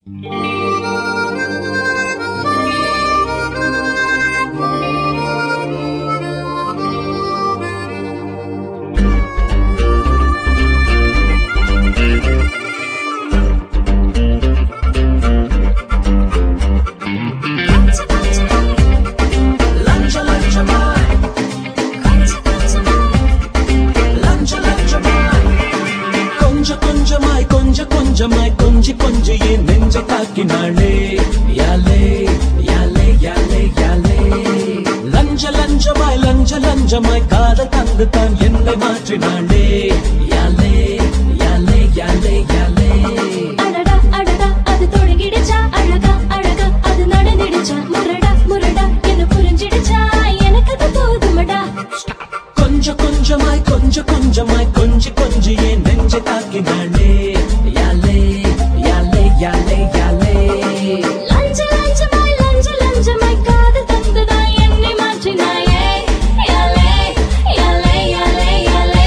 கொஞ்சமாய் கொஞ்சி கொஞ்சி என் நெஞ்சை தாக்கினாளே யாலே யாலே யாலே யாலே லஞ்சமாய் காதல் தந்து தான் என்னை மாற்றினாளே யாலே யாலே யாலே யாலே அடடா அடடா அது தொடங்கிடுச்சா அழகா அழகா அது நடந்துடுச்சா முரடா முரடா என்ன புரிஞ்சிடுச்சா எனக்கு அது போதுமடா கொஞ்சமாய் கொஞ்சி கொஞ்சி என் நெஞ்சை தாக்கினாளே யாலே யாலே யாலே யாலே லஞ்சமாய் காதல் தந்து தான் என்னை மாற்றினாயே யாலே யாலே யாலே யாலே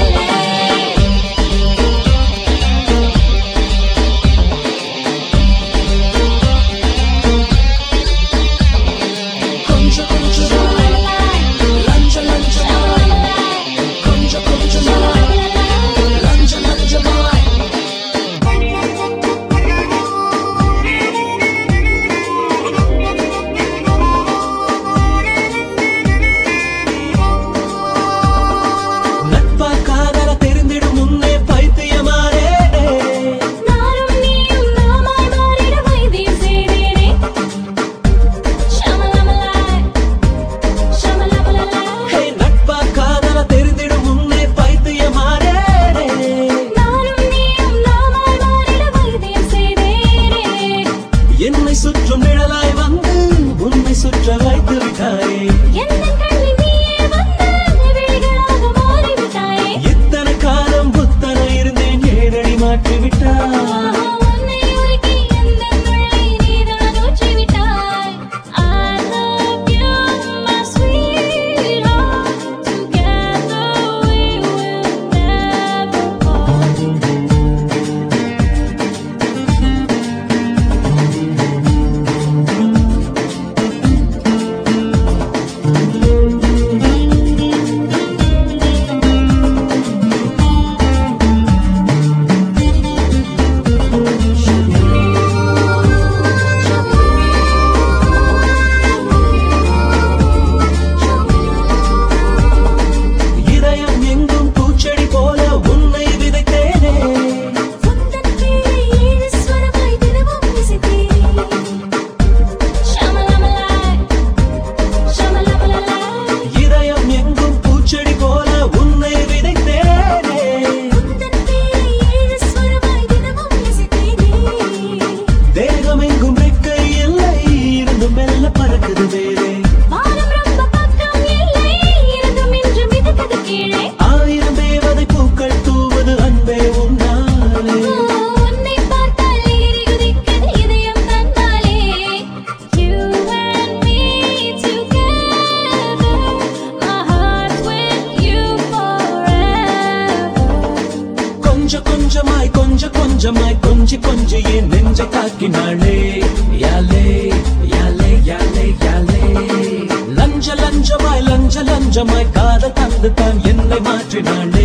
என்னை சுற்றும் நிழலாய் வந்து உன்னை சுற்ற வைத்து விட்டாயே இத்தனை காலம் புத்தனை இருந்தேன் ஏழடி மாற்றி விட்டாய் கொஞ்சமாய் கொஞ்சி கொஞ்சி என் நெஞ்சை தாக்கினாளே யாலே யாலே யாலே யாலே லஞ்சமாய் காதல் தந்து தான் என்னை மாற்றினாளே